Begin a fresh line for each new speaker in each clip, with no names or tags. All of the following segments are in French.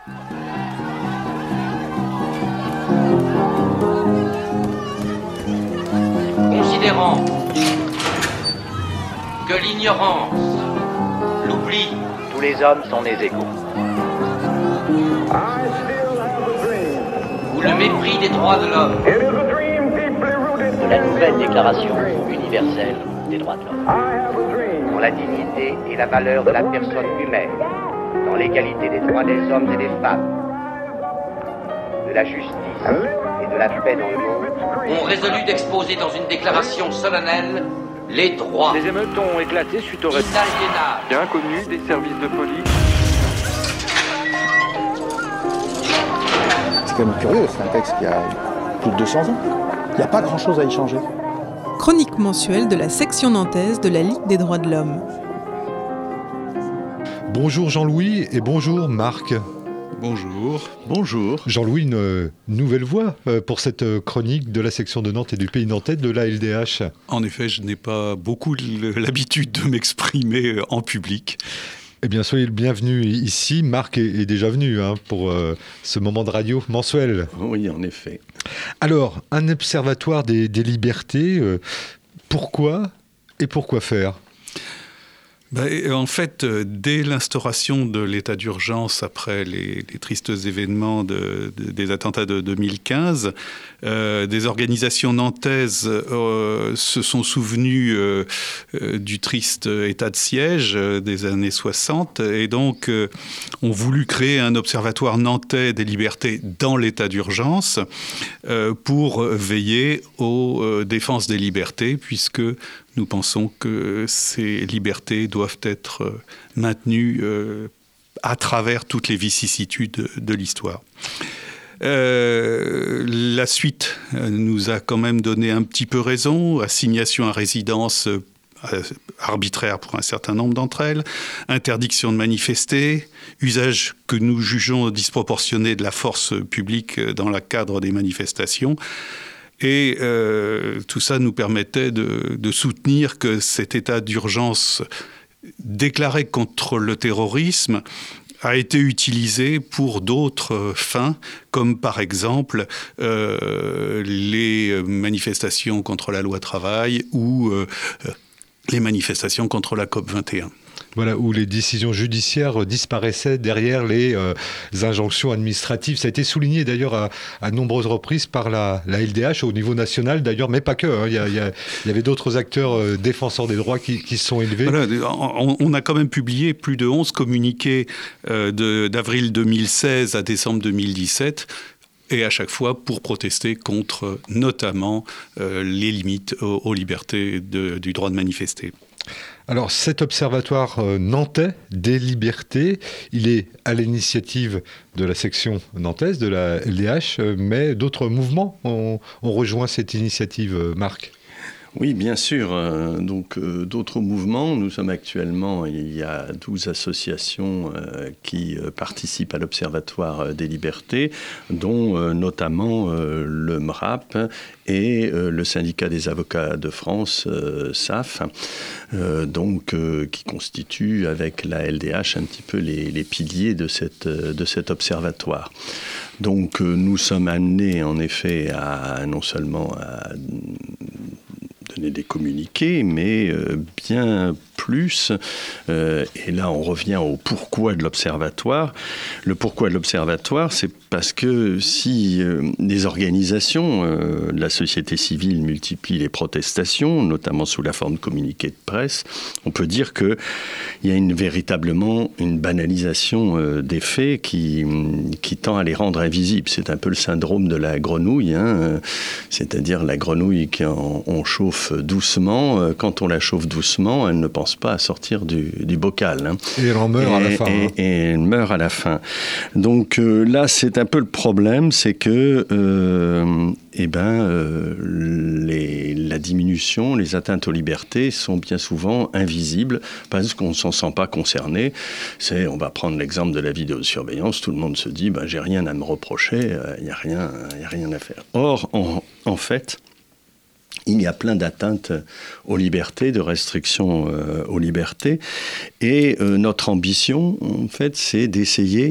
Considérant que l'ignorance, l'oubli,
tous les hommes sont nés égaux.
ou le mépris des droits de l'homme,
De la nouvelle déclaration universelle des droits de l'homme. Dans la dignité et la valeur de la personne humaine, dans l'égalité des droits des hommes et des femmes, de la justice et de la paix dans le monde,
ont résolu d'exposer dans une déclaration solennelle les droits
Les émeutes ont éclaté suite au récit
inaliénables
inconnu des services de police.
C'est quand même curieux, c'est un texte qui a plus de 200 ans. Il n'y a pas grand-chose à y changer.
Chronique mensuelle de la section nantaise de la Ligue des droits de l'homme.
Bonjour Jean-Louis et bonjour Marc.
Bonjour.
Bonjour. Jean-Louis, une nouvelle voix pour cette chronique de la section de Nantes et du Pays nantais de la LDH.
En effet, je n'ai pas beaucoup l'habitude de m'exprimer en public.
Eh bien, soyez le bienvenu ici. Marc est déjà venu pour ce moment de radio mensuel.
Oui, en effet.
Alors, un observatoire des libertés, pourquoi et pourquoi faire ?
En fait, dès l'instauration de l'état d'urgence après les tristes événements des attentats de 2015, des organisations nantaises se sont souvenues du triste état de siège des années 60 et donc ont voulu créer un observatoire nantais des libertés dans l'état d'urgence pour veiller aux défenses des libertés, puisque nous pensons que ces libertés doivent être maintenues à travers toutes les vicissitudes de l'histoire. La suite nous a quand même donné un petit peu raison. Assignation à résidence arbitraire pour un certain nombre d'entre elles, interdiction de manifester, usage que nous jugeons disproportionné de la force publique dans le cadre des manifestations. Et tout ça nous permettait de soutenir que cet état d'urgence déclaré contre le terrorisme a été utilisé pour d'autres fins, comme par exemple les manifestations contre la loi travail ou les manifestations contre la COP21.
Voilà, où les décisions judiciaires disparaissaient derrière les injonctions administratives. Ça a été souligné d'ailleurs à nombreuses reprises par la LDH au niveau national d'ailleurs, mais pas que. Il y avait d'autres acteurs défenseurs des droits qui se sont élevés.
Voilà, on a quand même publié plus de 11 communiqués d'avril 2016 à décembre 2017. Et à chaque fois pour protester contre notamment les limites aux libertés du droit de manifester.
Alors cet observatoire nantais des libertés, il est à l'initiative de la section nantaise de la LDH, mais d'autres mouvements ont rejoint cette initiative, Marc.
Oui, bien sûr. Donc, d'autres mouvements. Nous sommes actuellement, il y a 12 associations qui participent à l'Observatoire des libertés, dont notamment le MRAP et le Syndicat des avocats de France, SAF, qui constituent avec la LDH un petit peu les piliers de cet observatoire. Donc, nous sommes amenés en effet à non seulement à donner des communiqués, mais bien plus. Et là, on revient au pourquoi de l'Observatoire. Le pourquoi de l'Observatoire, c'est parce que si les organisations de la société civile multiplient les protestations, notamment sous la forme de communiqués de presse, on peut dire qu'il y a véritablement une banalisation des faits qui tend à les rendre invisibles. C'est un peu le syndrome de la grenouille, c'est-à-dire la grenouille qu'on chauffe doucement. Quand on la chauffe doucement, elle ne pense pas à sortir du bocal.
Et elle en meurt à la fin.
Et elle meurt à la fin. Donc là, c'est un peu le problème, c'est que la diminution, les atteintes aux libertés sont bien souvent invisibles parce qu'on ne s'en sent pas concerné. On va prendre l'exemple de la vidéosurveillance, tout le monde se dit j'ai rien à me reprocher, il n'y a rien à faire. Or, en fait, il y a plein d'atteintes aux libertés, de restrictions aux libertés. Et notre ambition, en fait, c'est d'essayer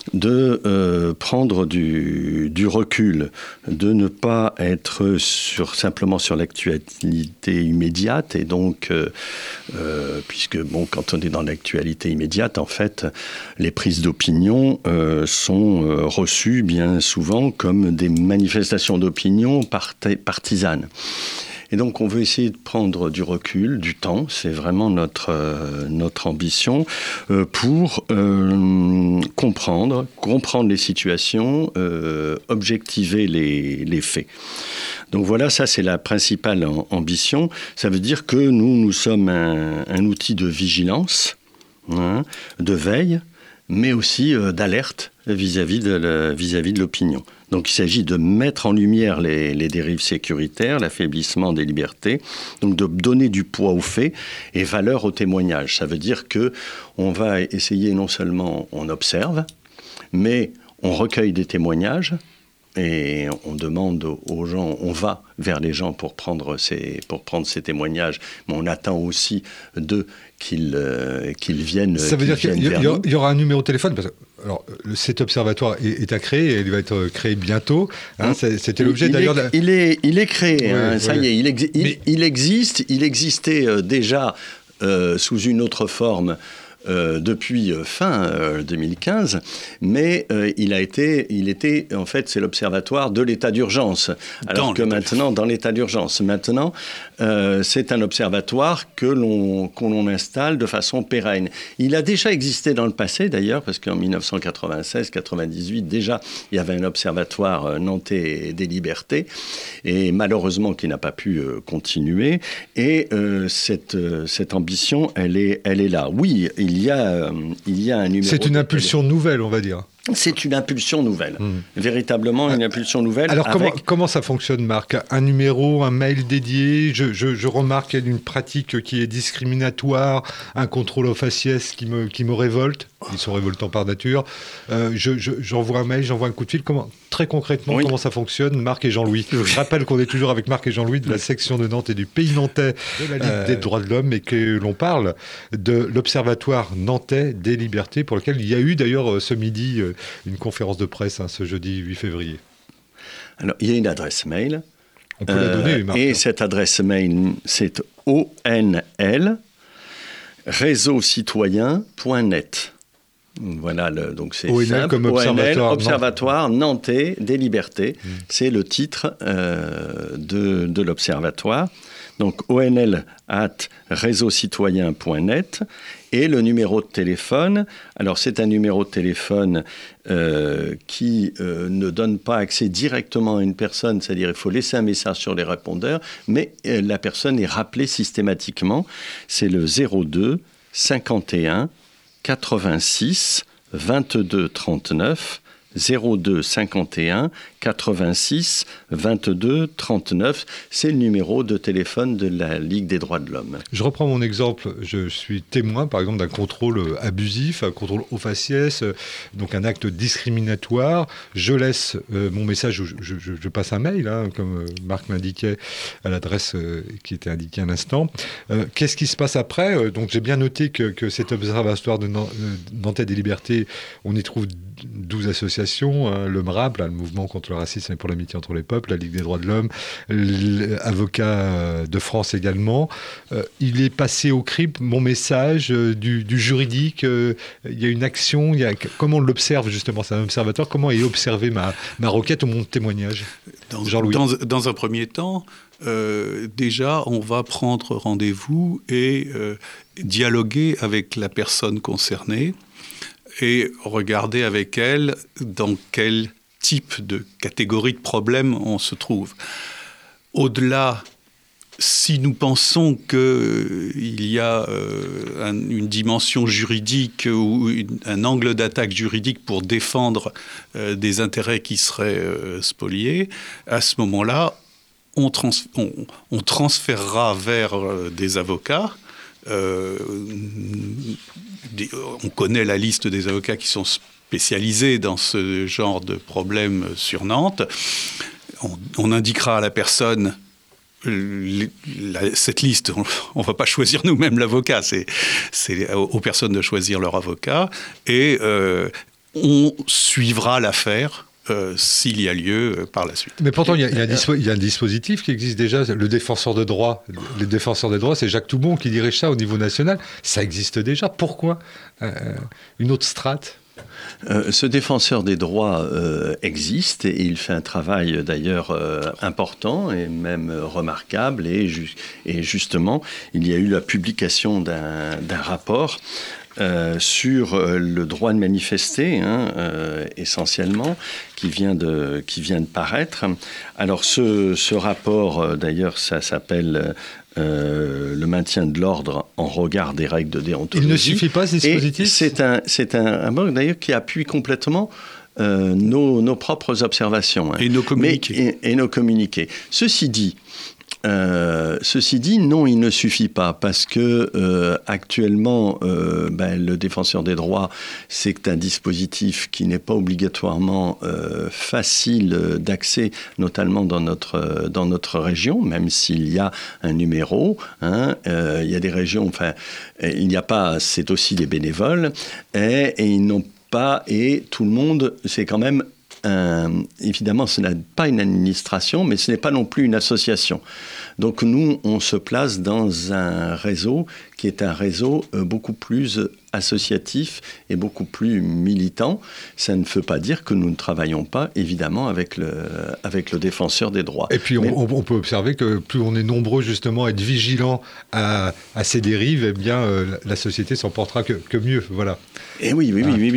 de prendre du recul, de ne pas être simplement sur l'actualité immédiate. Et donc, puisque, quand on est dans l'actualité immédiate, en fait, les prises d'opinion sont reçues bien souvent comme des manifestations d'opinion partisanes. Et donc, on veut essayer de prendre du recul, du temps, c'est vraiment notre ambition, pour comprendre les situations, objectiver les faits. Donc voilà, ça c'est la principale ambition. Ça veut dire que nous sommes un outil de vigilance, de veille, mais aussi d'alerte vis-à-vis de l'opinion. Donc il s'agit de mettre en lumière les dérives sécuritaires, l'affaiblissement des libertés, donc de donner du poids aux faits et valeur au témoignage. Ça veut dire qu'on va essayer, non seulement on observe, mais on recueille des témoignages et on demande aux gens, on va vers les gens pour prendre ces témoignages, mais on attend aussi d'eux qu'ils viennent. Ça veut dire qu'il
y aura un numéro de téléphone parce que, alors, cet observatoire est à créer et il va être créé bientôt. C'était l'objet d'ailleurs.
Il est créé.
Oui,
ça y est, il existait déjà sous une autre forme. Depuis fin 2015, mais il était en fait, c'est l'observatoire de l'état d'urgence. Alors que maintenant, dans l'état d'urgence, maintenant, c'est un observatoire que l'on installe de façon pérenne. Il a déjà existé dans le passé, d'ailleurs, parce qu'en 1996-98, déjà, il y avait un observatoire nantais des libertés, et malheureusement, qui n'a pas pu continuer. Et cette ambition, elle est là. Oui, il y a un numéro.
C'est une impulsion nouvelle, on va dire.
C'est une impulsion nouvelle, véritablement une impulsion nouvelle.
Alors comment ça fonctionne, Marc ? Un numéro, un mail dédié, je remarque qu'il y a une pratique qui est discriminatoire, un contrôle au faciès qui me révolte, ils sont révoltants par nature. J'envoie un mail, j'envoie un coup de fil. Très concrètement, comment ça fonctionne, Marc et Jean-Louis ? Je rappelle qu'on est toujours avec Marc et Jean-Louis de la section de Nantes et du Pays Nantais de la Ligue des droits de l'homme et que l'on parle de l'Observatoire nantais des libertés pour lequel il y a eu d'ailleurs ce midi une conférence de presse ce jeudi 8 février.
Alors, il y a une adresse mail.
On peut la donner, Marc.
Et cette adresse mail, c'est onl@réseaucitoyen.net. Voilà, donc c'est
ONL
simple.
comme
Observatoire Nantais des libertés. C'est le titre de l'observatoire. Donc onl@réseaucitoyen.net. Et le numéro de téléphone, alors c'est un numéro de téléphone qui ne donne pas accès directement à une personne, c'est-à-dire il faut laisser un message sur les répondeurs, mais la personne est rappelée systématiquement. C'est le 02 51 86 22 39. 02 51 86 22 39. C'est le numéro de téléphone de la Ligue des droits de l'homme.
Je reprends mon exemple. Je suis témoin, par exemple, d'un contrôle abusif, un contrôle au faciès, donc un acte discriminatoire. Je laisse mon message, je passe un mail, comme Marc m'indiquait, à l'adresse qui était indiquée à l'instant. Qu'est-ce qui se passe après ? Donc j'ai bien noté que cet observatoire de Nantais des libertés, on y trouve 12 associations, le MRAP, le Mouvement contre le racisme et pour l'amitié entre les peuples, la Ligue des droits de l'homme, l'Avocat de France également. Il est passé au crible mon message du juridique. Il y a une action. Comment on l'observe justement ? C'est un observatoire. Comment est observée ma requête ou mon témoignage ? Jean-Louis.
Dans un premier temps, déjà, on va prendre rendez-vous et dialoguer avec la personne concernée et regarder avec elle dans quel type de catégorie de problème on se trouve. Au-delà, si nous pensons qu'il y a une dimension juridique ou un angle d'attaque juridique pour défendre des intérêts qui seraient spoliés, à ce moment-là, on transférera vers des avocats. On connaît la liste des avocats qui sont spécialisés dans ce genre de problème sur Nantes. On indiquera à la personne cette liste, on ne va pas choisir nous-mêmes l'avocat, c'est aux personnes de choisir leur avocat, et on suivra l'affaire s'il y a lieu par la suite.
Mais pourtant, il y a un dispositif qui existe déjà, le défenseur de droit. Le défenseur des droits, c'est Jacques Toubon qui dirige ça au niveau national. Ça existe déjà. Pourquoi une autre strate ?
Ce défenseur des droits existe et il fait un travail d'ailleurs important et même remarquable. Et justement, il y a eu la publication d'un rapport sur le droit de manifester, essentiellement, qui vient de paraître. Alors ce rapport, d'ailleurs, ça s'appelle le maintien de l'ordre en regard des règles de déontologie.
Il ne suffit pas, ces dispositifs ?
C'est un rapport, d'ailleurs, qui appuie complètement nos propres observations.
Et nos communiqués.
Et nos communiqués. Ceci dit, non, il ne suffit pas parce que actuellement, le défenseur des droits, c'est un dispositif qui n'est pas obligatoirement facile d'accès, notamment dans notre région, même s'il y a un numéro. Il y a des régions, enfin, il n'y a pas, c'est aussi des bénévoles, et ils n'ont pas, et tout le monde, c'est quand même évidemment, ce n'est pas une administration, mais ce n'est pas non plus une association. Donc nous, on se place dans un réseau qui est un réseau beaucoup plus associatif et beaucoup plus militant. Ça ne veut pas dire que nous ne travaillons pas, évidemment, avec le défenseur des droits.
Et puis, on peut observer que plus on est nombreux, justement, à être vigilants à ces dérives, eh bien, la société s'en portera que mieux, voilà.
Et oui.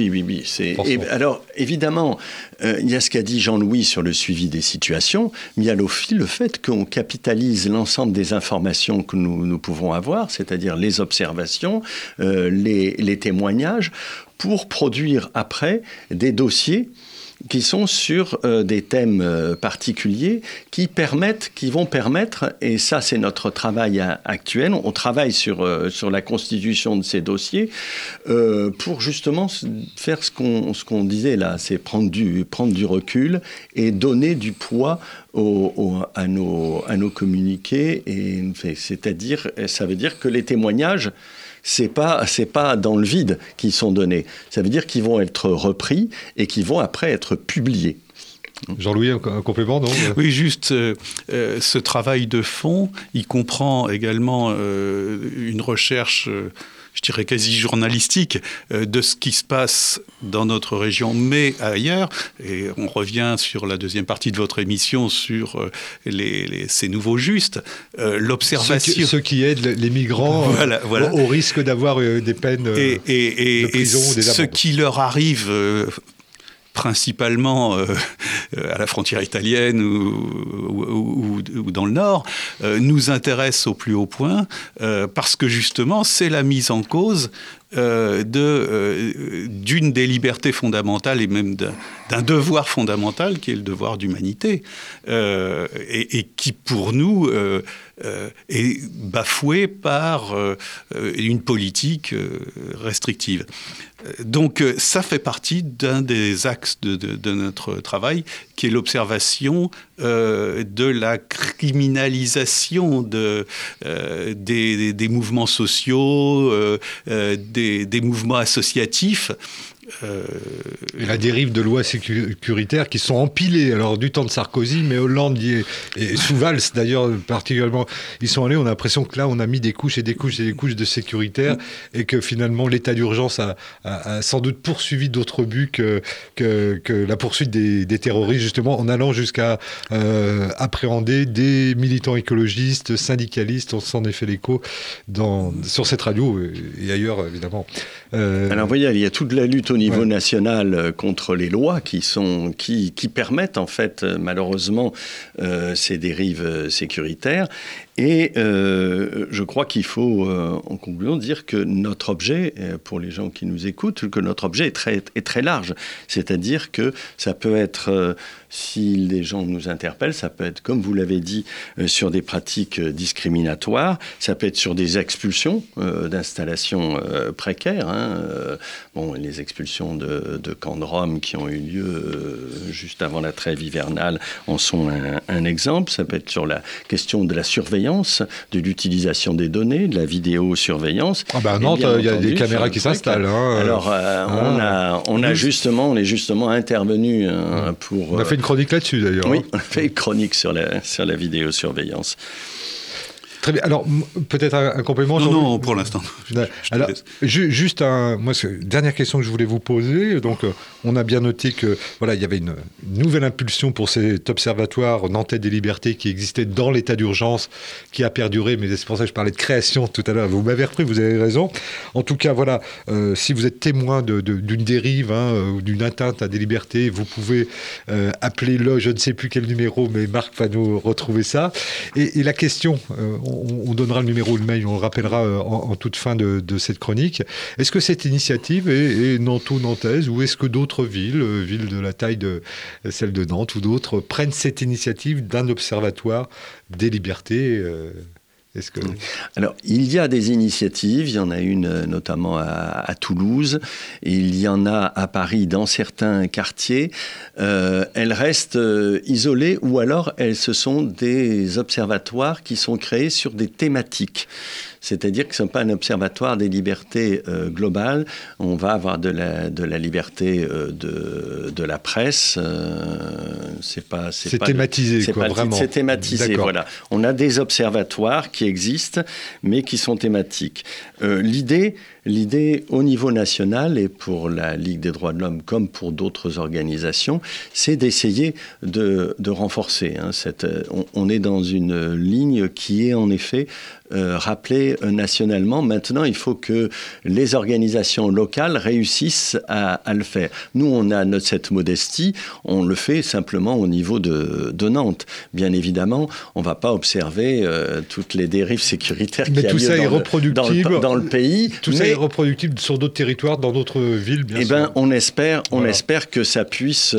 Alors, évidemment, il y a ce qu'a dit Jean-Louis sur le suivi des situations, mais il y a aussi le fait qu'on capitalise l'ensemble des informations que nous pouvons avoir, c'est-à-dire les observations, les témoignages, pour produire après des dossiers qui sont sur des thèmes particuliers qui vont permettre, et ça c'est notre travail actuel, on travaille sur la constitution de ces dossiers pour justement faire ce qu'on disait là, c'est prendre du recul et donner du poids à nos communiqués, et c'est-à-dire, ça veut dire que les témoignages, c'est pas dans le vide qu'ils sont donnés. Ça veut dire qu'ils vont être repris et qu'ils vont après être publiés.
Jean-Louis, un complément, non ?
Oui, juste ce travail de fond, il comprend également une recherche, je dirais quasi journalistique, de ce qui se passe dans notre région, mais ailleurs. Et on revient sur la deuxième partie de votre émission sur ces nouveaux justes. L'observation...
Ceux qui aident les migrants voilà. Au risque d'avoir des peines de prison ou des amendes.
Ce qui leur arrive... principalement à la frontière italienne ou dans le Nord, nous intéresse au plus haut point parce que justement, c'est la mise en cause d'une des libertés fondamentales et même d'un devoir fondamental qui est le devoir d'humanité et qui, pour nous, est bafoué par une politique restrictive. Donc ça fait partie d'un des axes de notre travail, qui est l'observation de la criminalisation des mouvements sociaux, des mouvements associatifs.
Et la dérive de lois sécuritaires qui sont empilées, alors du temps de Sarkozy, mais Hollande et sous Valls d'ailleurs particulièrement, ils sont allés, on a l'impression que là on a mis des couches et des couches et des couches de sécuritaire et que finalement l'état d'urgence a sans doute poursuivi d'autres buts que la poursuite des terroristes, justement en allant jusqu'à appréhender des militants écologistes, syndicalistes. On s'en est fait l'écho sur cette radio et ailleurs évidemment.
Alors vous voyez, il y a toute la lutte au niveau national contre les lois qui permettent en fait malheureusement ces dérives sécuritaires. Et je crois qu'il faut, en conclusion, dire que notre objet, pour les gens qui nous écoutent, que notre objet est très large. C'est-à-dire que ça peut être, si les gens nous interpellent, ça peut être, comme vous l'avez dit, sur des pratiques discriminatoires, ça peut être sur des expulsions d'installations précaires. Les expulsions de camps de Rome qui ont eu lieu juste avant la trêve hivernale en sont un exemple. Ça peut être sur la question de la surveillance, de l'utilisation des données, de la vidéosurveillance.
À Nantes, il y a des caméras qui s'installent.
Alors, on est justement intervenu pour...
On a fait une chronique là-dessus, d'ailleurs.
Oui, on a fait une chronique sur la vidéosurveillance.
Très bien. Alors, peut-être un complément.
Non, pour l'instant.
Alors, juste dernière question que je voulais vous poser. Donc, on a bien noté que il y avait une nouvelle impulsion pour cet observatoire nantais des libertés qui existait dans l'état d'urgence, qui a perduré. Mais c'est pour ça que je parlais de création tout à l'heure. Vous m'avez repris, vous avez raison. En tout cas, si vous êtes témoin d'une dérive ou d'une atteinte à des libertés, vous pouvez appeler je ne sais plus quel numéro, mais Marc va nous retrouver ça. Et la question... on donnera le numéro, le mail, on le rappellera en toute fin de cette chronique. Est-ce que cette initiative est nanto-nantaise ou est-ce que d'autres villes de la taille de celle de Nantes ou d'autres, prennent cette initiative d'un observatoire des libertés Alors,
il y a des initiatives, il y en a une notamment à Toulouse, et il y en a à Paris dans certains quartiers. Elles restent isolées ou alors ce sont des observatoires qui sont créés sur des thématiques. C'est-à-dire que ce n'est pas un observatoire des libertés globales. On va avoir de la liberté de la presse.
C'est thématisé, vraiment.
C'est thématisé,
D'accord.
Voilà. On a des observatoires qui existent, mais qui sont thématiques. L'idée au niveau national, et pour la Ligue des droits de l'homme comme pour d'autres organisations, c'est d'essayer de renforcer. On est dans une ligne qui est en effet rappelée nationalement. Maintenant, il faut que les organisations locales réussissent à le faire. Nous, on a cette modestie, on le fait simplement au niveau de Nantes. Bien évidemment, on ne va pas observer toutes les dérives sécuritaires qu'il y a lieu dans le pays.
Tout ça est reproductible sur d'autres territoires, dans d'autres villes, bien sûr.
On espère que ça puisse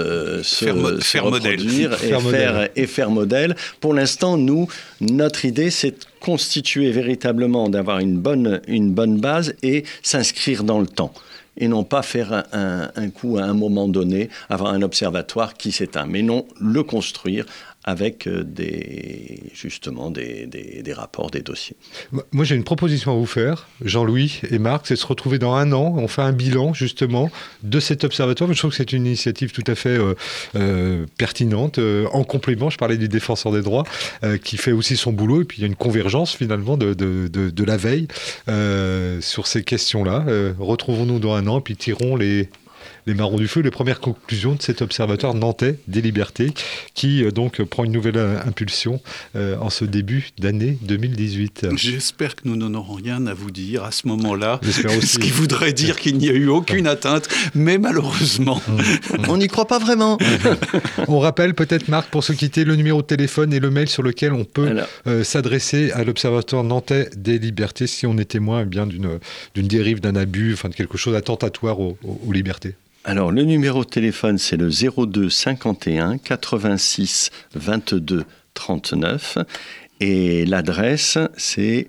faire reproduire et faire modèle. Pour l'instant, notre idée, c'est de constituer véritablement, d'avoir une bonne base et s'inscrire dans le temps. Et non pas faire un coup à un moment donné, avoir un observatoire qui s'éteint, mais non, le construire avec des rapports, des dossiers.
Moi, j'ai une proposition à vous faire, Jean-Louis et Marc, c'est de se retrouver dans 1 an, on fait un bilan, justement, de cet observatoire. Je trouve que c'est une initiative tout à fait pertinente. En complément, je parlais du défenseur des droits, qui fait aussi son boulot, et puis il y a une convergence, finalement, de la veille sur ces questions-là. Retrouvons-nous dans 1 an, puis tirons les marrons du feu, les premières conclusions de cet observatoire nantais des libertés qui donc prend une nouvelle impulsion en ce début d'année 2018.
J'espère que nous n'en aurons rien à vous dire à ce moment-là, ce qui voudrait dire qu'il n'y a eu aucune atteinte, mais malheureusement.
On n'y croit pas vraiment.
On rappelle peut-être, Marc, pour se quitter, le numéro de téléphone et le mail sur lequel on peut s'adresser à l'observatoire nantais des libertés si on est témoin d'une dérive, d'un abus, de quelque chose d'attentatoire aux libertés.
Alors, le numéro de téléphone, c'est le 02 51 86 22 39. Et l'adresse, c'est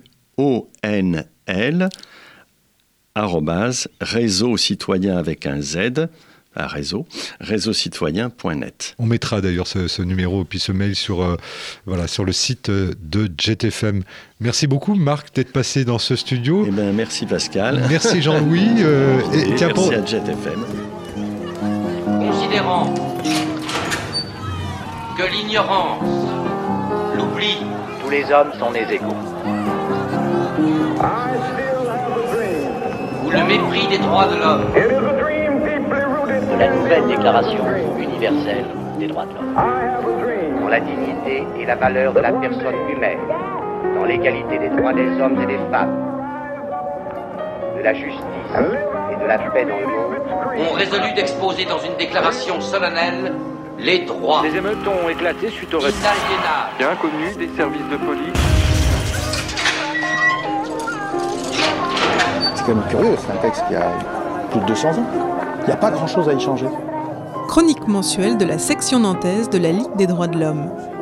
onl@réseau citoyen avec un Z, réseau-citoyen.net.
On mettra d'ailleurs ce numéro puis ce mail sur le site de Jet FM. Merci beaucoup, Marc, d'être passé dans ce studio.
Merci, Pascal.
Merci, Jean-Louis.
Merci à Jet FM.
Considérant que l'ignorance, l'oubli,
tous les hommes sont nés égaux.
ou le mépris des droits de l'homme,
De la nouvelle déclaration universelle des droits de l'homme. Dans la dignité et la valeur de la personne humaine, dans l'égalité des droits des hommes et des femmes, de la justice et de la paix dans le monde,
ont résolu d'exposer dans une déclaration solennelle les droits.
Les émeutes ont éclaté suite au récit
Italiénage.
bien connu des services de police.
C'est quand même curieux, c'est un texte qui a plus de 200 ans. Il n'y a pas grand-chose à y changer.
Chronique mensuelle de la section nantaise de la Ligue des droits de l'homme.